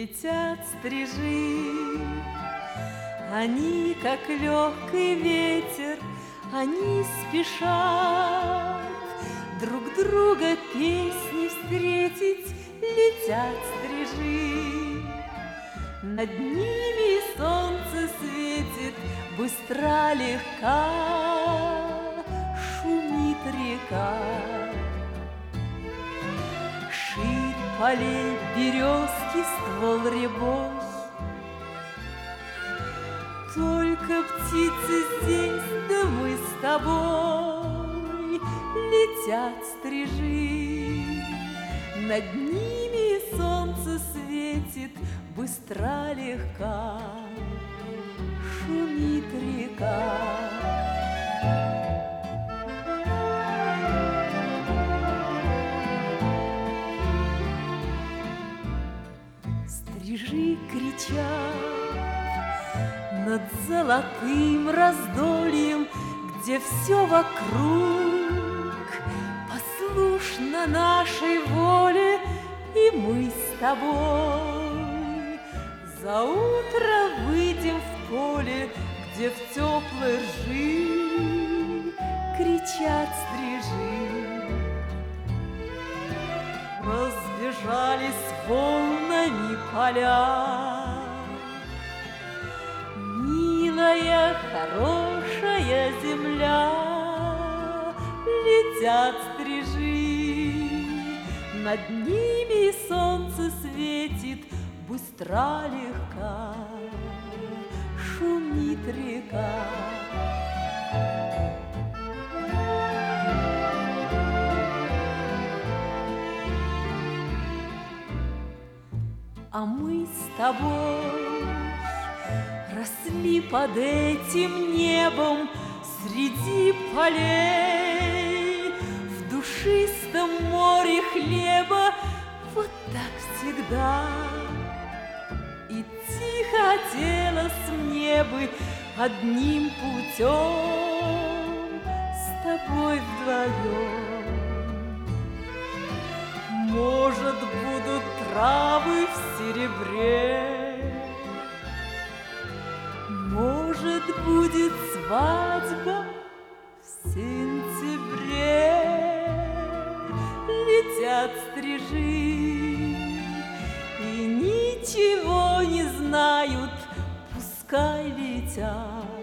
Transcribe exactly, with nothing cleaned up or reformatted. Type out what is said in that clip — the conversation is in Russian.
Летят стрижи, они, как легкий ветер, они спешат друг друга песни встретить. Летят стрижи, над ними солнце светит, быстра легка шумит река. Ширь полей березки ствол рябой, только птицы здесь, да мы с тобой. Летят стрижи, над ними солнце светит, быстра легка шумит река. Стрижи кричат над золотым раздольем, где все вокруг послушно нашей воле, и мы с тобой за утро выйдем в поле, где в теплой ржи кричат стрижи. Разбежались волнами поля, милая, хорошая земля. Летят стрижи, над ними солнце светит, быстра легка шумит река. А мы с тобой росли под этим небом среди полей, в душистом море хлеба, вот так всегда. Идти хотелось мне бы одним путем с тобой вдвоем. Может, будут травы в серебре, может, будет свадьба в сентябре. Летят стрижи и ничего не знают, пускай летят.